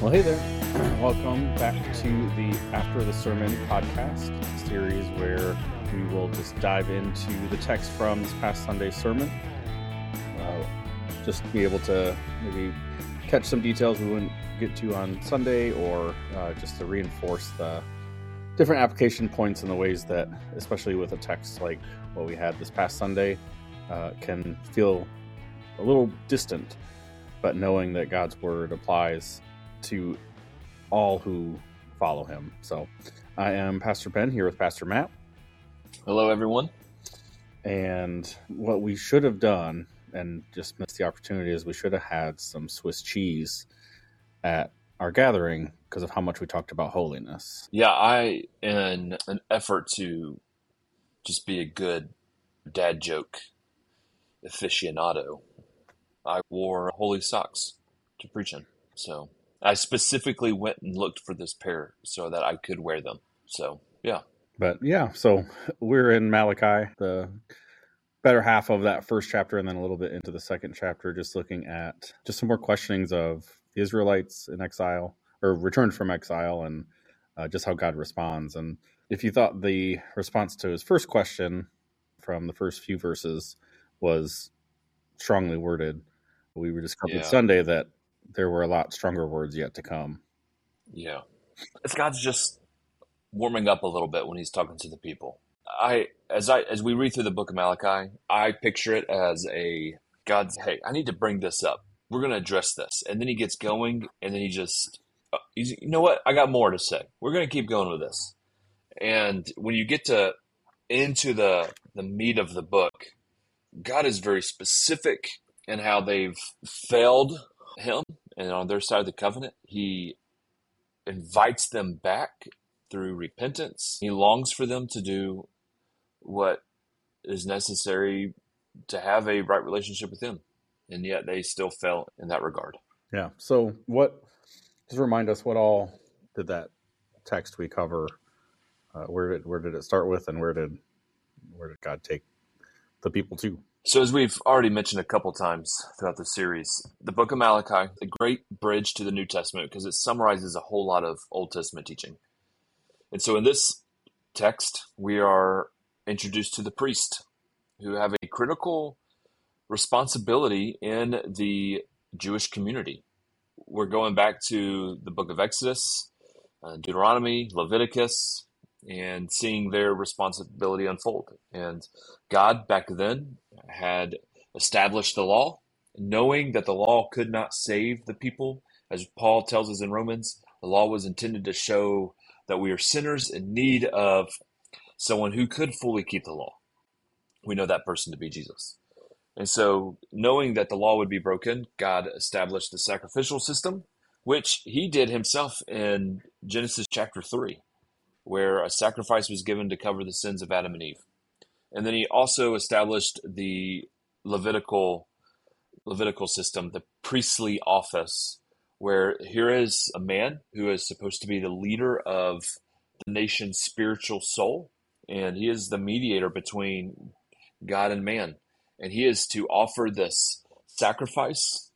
Well, hey there. Welcome back to the After the Sermon podcast series where we will just dive into the text from this past Sunday's sermon. Just be able to maybe catch some details we wouldn't get to on Sunday, or just to reinforce the different application points and the ways that, especially with a text like what we had this past Sunday, can feel a little distant, but knowing that God's word applies to all who follow him. So I am Pastor Ben here with Pastor Matt. Hello, everyone. And what we should have done, and just missed the opportunity, is we should have had some Swiss cheese at our gathering because of how much we talked about holiness. Yeah, in an effort to just be a good dad joke aficionado, I wore holy socks to preach in. So I specifically went and looked for this pair so that I could wear them. So, yeah. But yeah, so we're in Malachi, the better half of that first chapter, and then a little bit into the second chapter, just looking at just some more questionings of the Israelites in exile, or returned from exile, and just how God responds. And if you thought the response to his first question from the first few verses was strongly worded, we discovered Sunday that there were a lot stronger words yet to come. Yeah. It's God's just warming up a little bit when he's talking to the people. As we read through the book of Malachi, I picture it as God's, hey, I need to bring this up. We're going to address this. And then he gets going, and then he's, you know what? I got more to say. We're going to keep going with this. And when you get into the meat of the book, God is very specific in how they've failed him, and on their side of the covenant, he invites them back through repentance. He longs for them to do what is necessary to have a right relationship with him, and yet they still fail in that regard. Yeah. So just remind us, what all did that text we cover? Where did it start with, and where did God take the people to? So as we've already mentioned a couple times throughout the series, the book of Malachi, a great bridge to the New Testament because it summarizes a whole lot of Old Testament teaching. And so in this text, we are introduced to the priest, who have a critical responsibility in the Jewish community. We're going back to the book of Exodus, Deuteronomy, Leviticus, and seeing their responsibility unfold. And God back then had established the law, knowing that the law could not save the people. As Paul tells us in Romans, the law was intended to show that we are sinners in need of someone who could fully keep the law. We know that person to be Jesus. And so, knowing that the law would be broken, God established the sacrificial system, which he did himself in Genesis chapter 3, where a sacrifice was given to cover the sins of Adam and Eve. And then he also established the Levitical system, the priestly office, where here is a man who is supposed to be the leader of the nation's spiritual soul, and he is the mediator between God and man. And he is to offer this sacrifice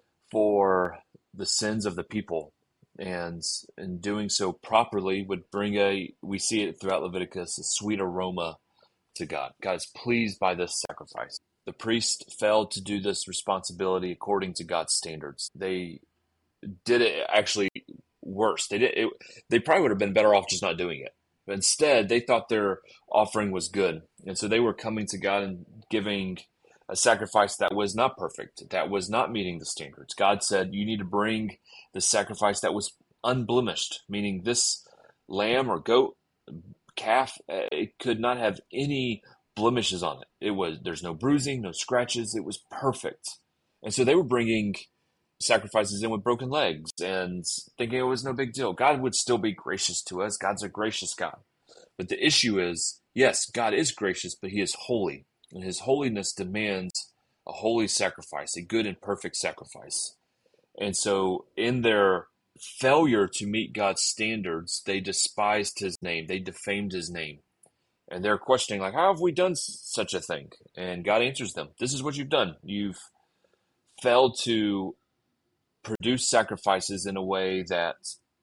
for the sins of the people. And in doing so properly would bring we see it throughout Leviticus, a sweet aroma to God. God is pleased by this sacrifice. The priest failed to do this responsibility according to God's standards. They did it actually worse. They probably would have been better off just not doing it. But instead, they thought their offering was good. And so they were coming to God and giving a sacrifice that was not perfect, that was not meeting the standards. God said, you need to bring the sacrifice that was unblemished, meaning this lamb or goat, calf, it could not have any blemishes on it. There's no bruising, no scratches. It was perfect. And so they were bringing sacrifices in with broken legs and thinking it was no big deal. God would still be gracious to us. God's a gracious God. But the issue is, yes, God is gracious, but he is holy. And his holiness demands a holy sacrifice, a good and perfect sacrifice. And so in their failure to meet God's standards, they despised his name. They defamed his name. And they're questioning, like, how have we done such a thing? And God answers them. This is what you've done. You've failed to produce sacrifices in a way that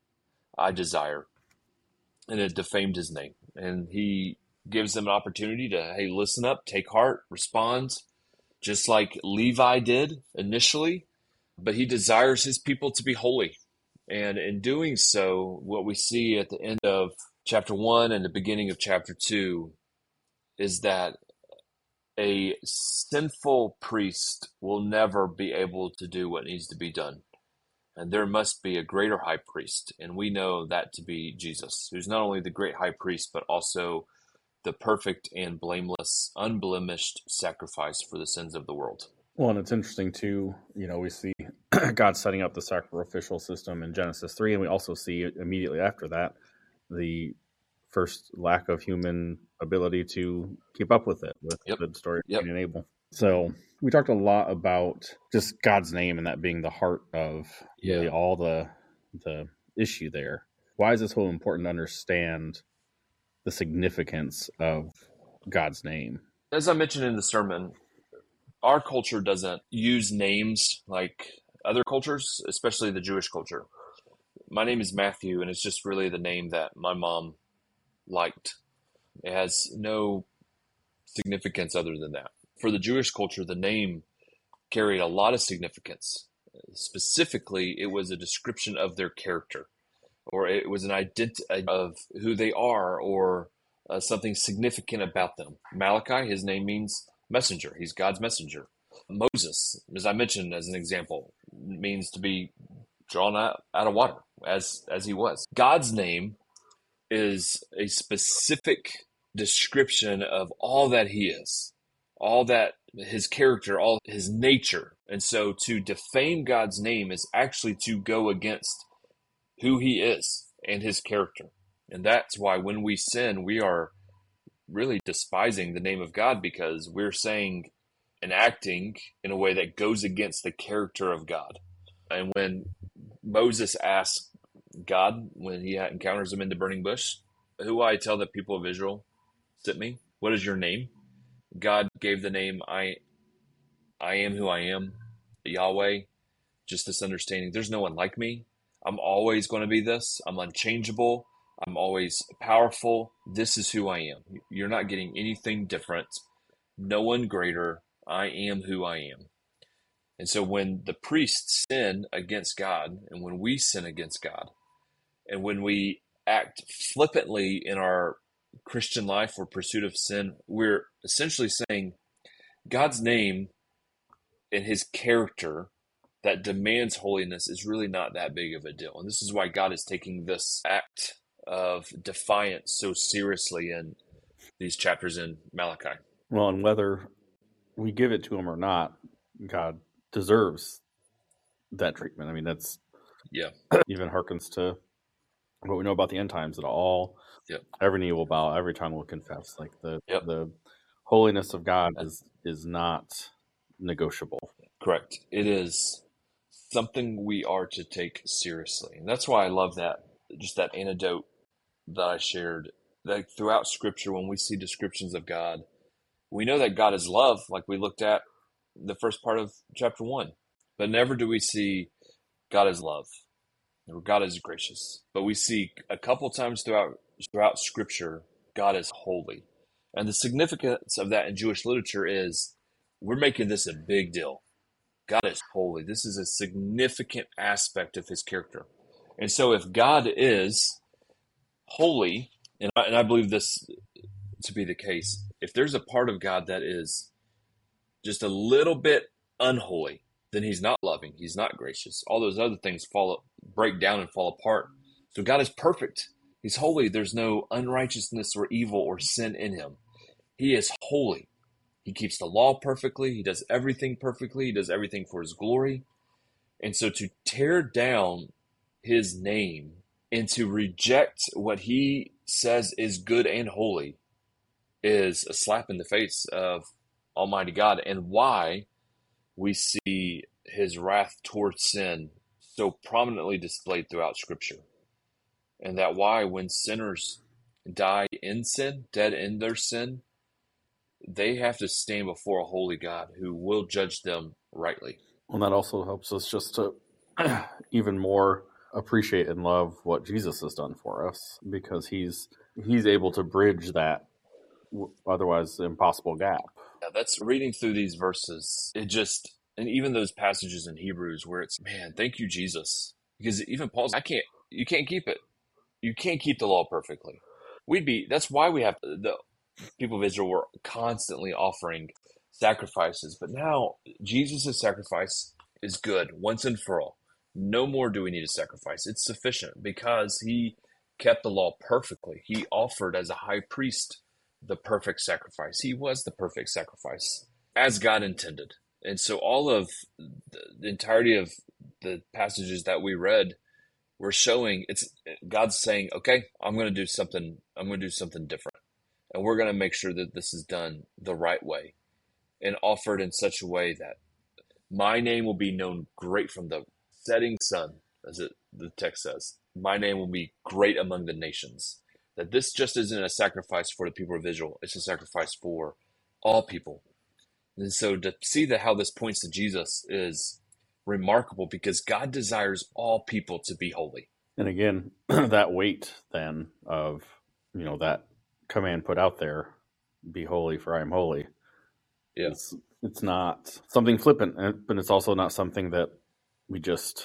I desire. And it defamed his name. And he gives them an opportunity to, hey, listen up, take heart, respond, just like Levi did initially. But he desires his people to be holy. And in doing so, what we see at the end of chapter 1 and the beginning of chapter 2 is that a sinful priest will never be able to do what needs to be done. And there must be a greater high priest. And we know that to be Jesus, who's not only the great high priest, but also the perfect and blameless, unblemished sacrifice for the sins of the world. Well, and it's interesting too, we see God setting up the sacrificial system in Genesis 3, and we also see immediately after that the first lack of human ability to keep up with it, with the story of Cain and Abel. So we talked a lot about just God's name and that being the heart of really all the issue there. Why is it so important to understand the significance of God's name? As I mentioned in the sermon, our culture doesn't use names like other cultures, especially the Jewish culture. My name is Matthew, and it's just really the name that my mom liked. It has no significance other than that. For the Jewish culture, the name carried a lot of significance. Specifically, it was a description of their character, or it was an identity of who they are, or something significant about them. Malachi, his name means messenger. He's God's messenger. Moses, as I mentioned as an example, means to be drawn out of water, as he was. God's name is a specific description of all that he is, all that his character, all his nature. And so to defame God's name is actually to go against who he is and his character. And that's why when we sin, we are really despising the name of God, because we're saying and acting in a way that goes against the character of God. And when Moses asks God, when he encounters him in the burning bush, who will I tell the people of Israel sent me? What is your name? God gave the name I am who I am, Yahweh. Just this understanding, there's no one like me. I'm always going to be this. I'm unchangeable. I'm always powerful. This is who I am. You're not getting anything different. No one greater. I am who I am. And so when the priests sin against God, and when we sin against God, and when we act flippantly in our Christian life or pursuit of sin, we're essentially saying God's name and his character that demands holiness is really not that big of a deal. And this is why God is taking this act of defiance so seriously in these chapters in Malachi. Well, and whether we give it to him or not, God deserves that treatment. I mean, that's even harkens to what we know about the end times, that every knee will bow, every tongue will confess. Like the holiness of God is not negotiable. Correct. It is something we are to take seriously. And that's why I love that, just that anecdote that I shared, that throughout Scripture, when we see descriptions of God, we know that God is love, like we looked at the first part of chapter 1. But never do we see God as love, or God is gracious. But we see a couple times throughout Scripture, God is holy. And the significance of that in Jewish literature is we're making this a big deal. God is holy. This is a significant aspect of his character. And so if God is holy, and I believe this to be the case, if there's a part of God that is just a little bit unholy, then he's not loving, he's not gracious. All those other things break down and fall apart. So God is perfect. He's holy. There's no unrighteousness or evil or sin in him. He is holy. He keeps the law perfectly. He does everything perfectly. He does everything for his glory. And so to tear down his name and to reject what he says is good and holy is a slap in the face of Almighty God, and why we see his wrath towards sin so prominently displayed throughout Scripture. And that why when sinners die in sin, dead in their sin, they have to stand before a holy God who will judge them rightly. Well, that also helps us just to even more appreciate and love what Jesus has done for us, because he's able to bridge that otherwise impossible gap. Yeah, that's reading through these verses. And even those passages in Hebrews where it's, man, thank you, Jesus. Because even Paul's, you can't keep it. You can't keep the law perfectly. That's why we have the people of Israel were constantly offering sacrifices. But now Jesus' sacrifice is good once and for all. No more do we need a sacrifice. It's sufficient because he kept the law perfectly. He offered as a high priest the perfect sacrifice. He was the perfect sacrifice as God intended. And so all of the entirety of the passages that we read were showing it's God's saying, okay, I'm going to do something different. And we're going to make sure that this is done the right way and offered in such a way that my name will be known great from the setting sun, the text says. My name will be great among the nations. That this just isn't a sacrifice for the people of Israel. It's a sacrifice for all people. And so to see how this points to Jesus is remarkable, because God desires all people to be holy. And again, that weight then of, that command put out there, be holy for I am holy. Yeah. It's not something flippant, but it's also not something that we just,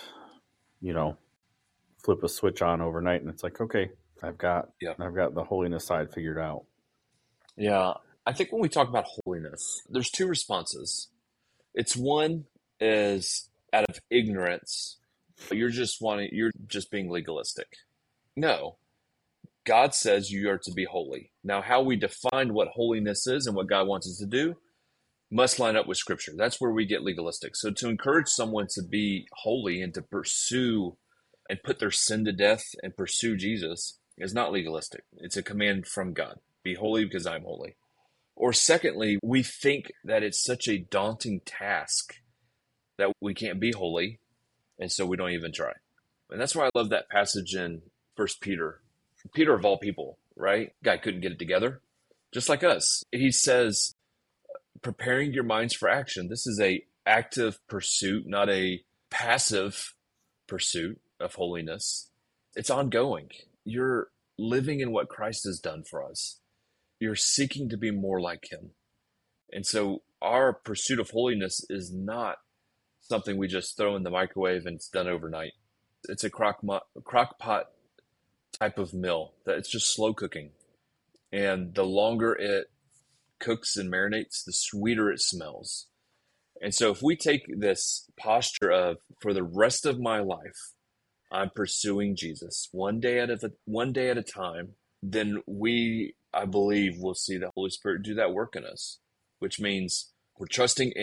flip a switch on overnight and it's like, okay, I've got the holiness side figured out. Yeah. I think when we talk about holiness, there's two responses. It's one is out of ignorance. You're just being legalistic. No. God says you are to be holy. Now, how we define what holiness is and what God wants us to do must line up with Scripture. That's where we get legalistic. So to encourage someone to be holy and to pursue and put their sin to death and pursue Jesus is not legalistic. It's a command from God. Be holy because I'm holy. Or secondly, we think that it's such a daunting task that we can't be holy, and so we don't even try. And that's why I love that passage in 1 Peter. Peter, of all people, right? Guy couldn't get it together, just like us. He says, preparing your minds for action. This is a active pursuit, not a passive pursuit of holiness. It's ongoing. You're living in what Christ has done for us. You're seeking to be more like him. And so our pursuit of holiness is not something we just throw in the microwave and it's done overnight. It's a crock pot type of meal that it's just slow cooking. And the longer it cooks and marinates, the sweeter it smells. And so if we take this posture of, for the rest of my life, I'm pursuing Jesus one day at a time, then I believe we'll see the Holy Spirit do that work in us, which means we're trusting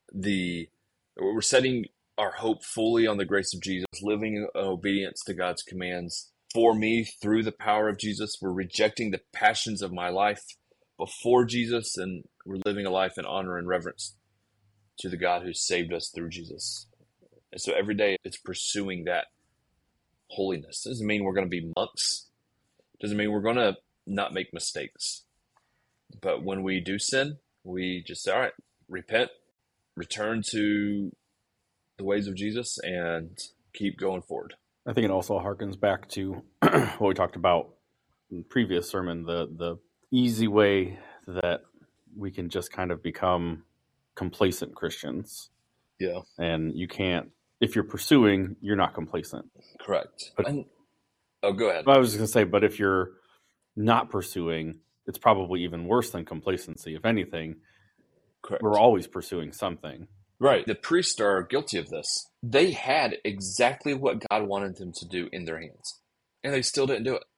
we're setting our hope fully on the grace of Jesus, living in obedience to God's commands for me through the power of Jesus. We're rejecting the passions of my life before Jesus, and we're living a life in honor and reverence to the God who saved us through Jesus. And so every day it's pursuing that holiness. Doesn't mean we're going to be monks. Doesn't mean we're going to not make mistakes. But when we do sin, we just say, all right, repent, return to the ways of Jesus, and keep going forward. I think it also harkens back to what we talked about in the previous sermon, the easy way that we can just kind of become complacent Christians. Yeah. And you can't, if you're pursuing, you're not complacent. Correct. But, go ahead. I was just going to say, but if you're not pursuing, it's probably even worse than complacency. If anything, correct, we're always pursuing something. Right. The priests are guilty of this. They had exactly what God wanted them to do in their hands, and they still didn't do it.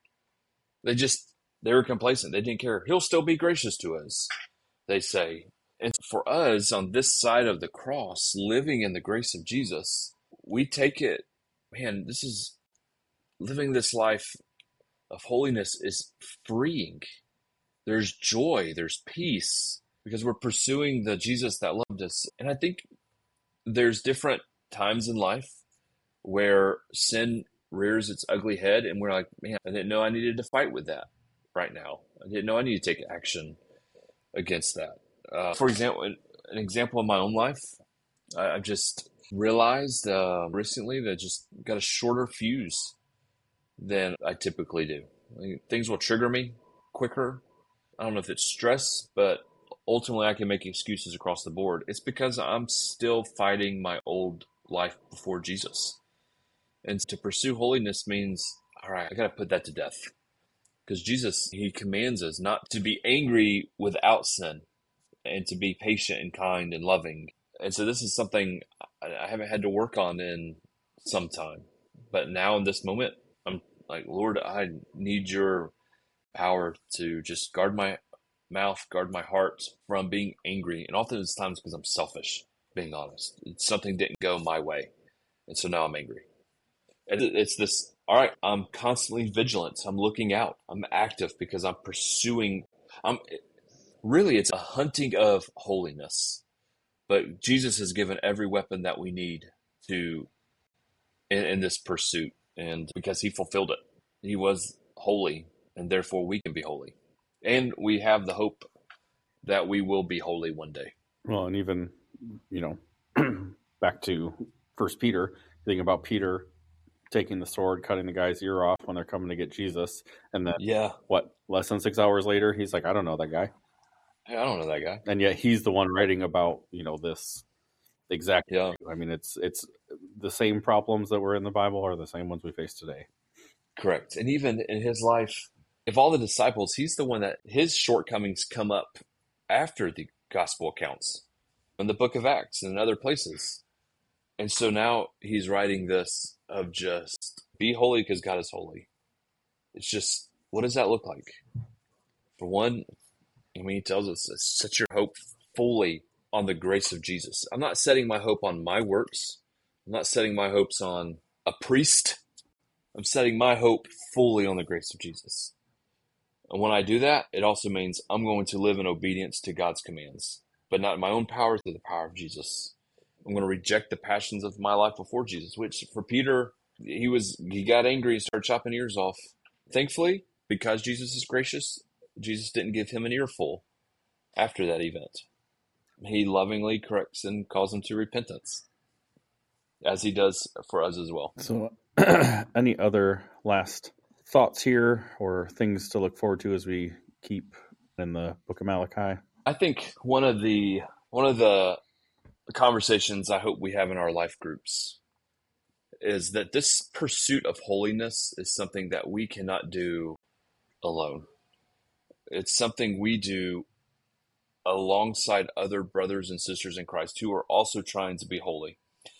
They were complacent. They didn't care. He'll still be gracious to us, they say. And for us on this side of the cross, living in the grace of Jesus, we take it, man, living this life of holiness is freeing. There's joy, there's peace, because we're pursuing the Jesus that loved us. And I think there's different times in life where sin rears its ugly head, and we're like, man, I didn't know I needed to fight with that right now. I didn't know I needed to take action against that. For example, an example of my own life, I've just realized recently that I just got a shorter fuse than I typically do. Like, things will trigger me quicker. I don't know if it's stress, but ultimately I can make excuses across the board. It's because I'm still fighting my old life before Jesus. And to pursue holiness means, all right, I got to put that to death. Because Jesus, he commands us not to be angry without sin and to be patient and kind and loving. And so this is something I haven't had to work on in some time. But now in this moment, I'm like, Lord, I need your power to just guard my mouth, guard my heart from being angry. And often it's times because I'm selfish, being honest. Something didn't go my way. And so now I'm angry. And it's this, all right, I'm constantly vigilant. I'm looking out. I'm active because I'm pursuing. Really, it's a hunting of holiness. But Jesus has given every weapon that we need to in this pursuit. And because he fulfilled it, he was holy, and therefore we can be holy. And we have the hope that we will be holy one day. Well, and even, back to First Peter, thinking about Peter taking the sword, cutting the guy's ear off when they're coming to get Jesus. And then, less than 6 hours later, he's like, I don't know that guy. Hey, I don't know that guy. And yet he's the one writing about, this exact issue. I mean, it's the same problems that were in the Bible are the same ones we face today. Correct. And even in his life, if all the disciples, he's the one that his shortcomings come up after the gospel accounts in the book of Acts and in other places. And so now he's writing this of just be holy because God is holy. It's just, what does that look like? For one, he tells us, set your hope fully on the grace of Jesus. I'm not setting my hope on my works. I'm not setting my hopes on a priest. I'm setting my hope fully on the grace of Jesus. And when I do that, it also means I'm going to live in obedience to God's commands, but not in my own power, through the power of Jesus. I'm going to reject the passions of my life before Jesus, which for Peter, he got angry and started chopping ears off. Thankfully, because Jesus is gracious, Jesus didn't give him an earful after that event. He lovingly corrects and calls him to repentance, as he does for us as well. So any other last thoughts here or things to look forward to as we keep in the book of Malachi? I think one of the conversations I hope we have in our life groups is that this pursuit of holiness is something that we cannot do alone. It's something we do alongside other brothers and sisters in Christ who are also trying to be holy.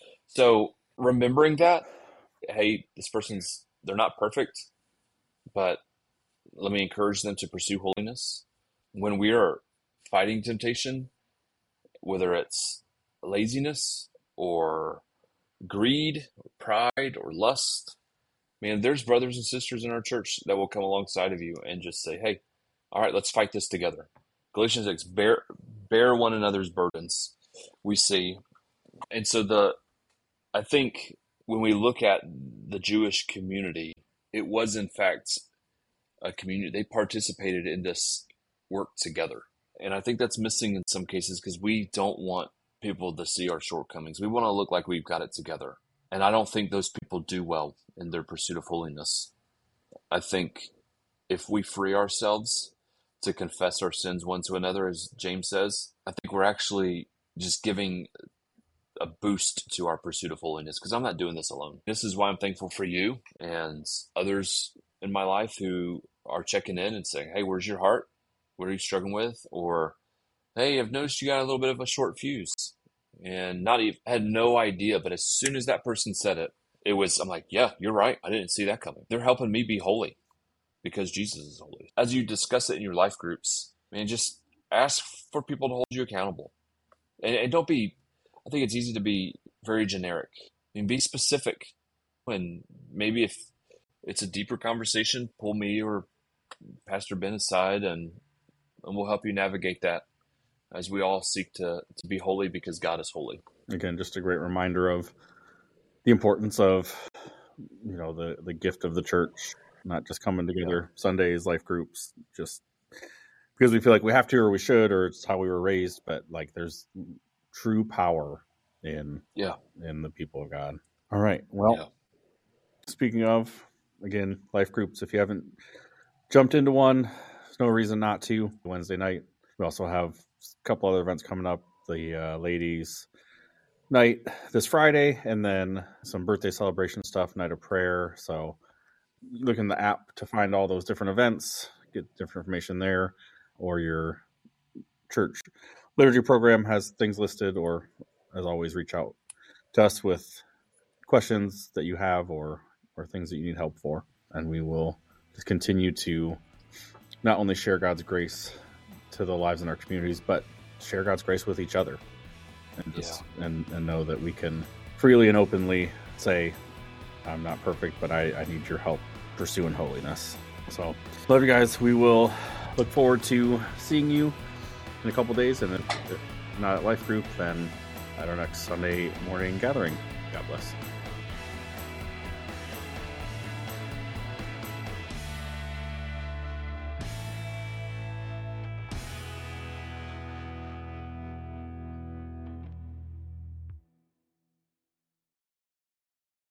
So remembering that, hey, they're not perfect, but let me encourage them to pursue holiness. When we are fighting temptation, whether it's laziness or greed, or pride, or lust, man, there's brothers and sisters in our church that will come alongside of you and just say, hey, all right, let's fight this together. Galatians 6, bear one another's burdens, we see. And so I think when we look at the Jewish community, it was in fact a community. They participated in this work together. And I think that's missing in some cases because we don't want people to see our shortcomings. We want to look like we've got it together. And I don't think those people do well in their pursuit of holiness. I think if we free ourselves to confess our sins one to another, as James says, I think we're actually just giving a boost to our pursuit of holiness, because I'm not doing this alone. This is why I'm thankful for you and others in my life who are checking in and saying, hey, where's your heart? What are you struggling with? Or, hey, I've noticed you got a little bit of a short fuse, and had no idea. But as soon as that person said it, I'm like, yeah, you're right. I didn't see that coming. They're helping me be holy because Jesus is holy. As you discuss it in your life groups, man, just ask for people to hold you accountable. And don't be, I think it's easy to be very generic. I mean, be specific. When maybe if it's a deeper conversation, pull me or Pastor Ben aside and we'll help you navigate that as we all seek to be holy because God is holy. Again, just a great reminder of the importance of, the gift of the church, not just coming together Sundays, life groups, just because we feel like we have to or we should or it's how we were raised, but like there's true power in Yeah. in the people of God. All right. Well, speaking of, again, life groups, if you haven't jumped into one, there's no reason not to. Wednesday night, we also have a couple other events coming up. The ladies' night this Friday, and then some birthday celebration stuff, night of prayer. So look in the app to find all those different events, get different information there, or your church liturgy program has things listed, or as always, reach out to us with questions that you have or things that you need help for, and we will just continue to not only share God's grace to the lives in our communities, but share God's grace with each other, and just and know that we can freely and openly say, I'm not perfect, but I need your help pursuing holiness. So love you guys. We will look forward to seeing you in a couple days, and if not at Life Group, then at our next Sunday morning gathering. God bless.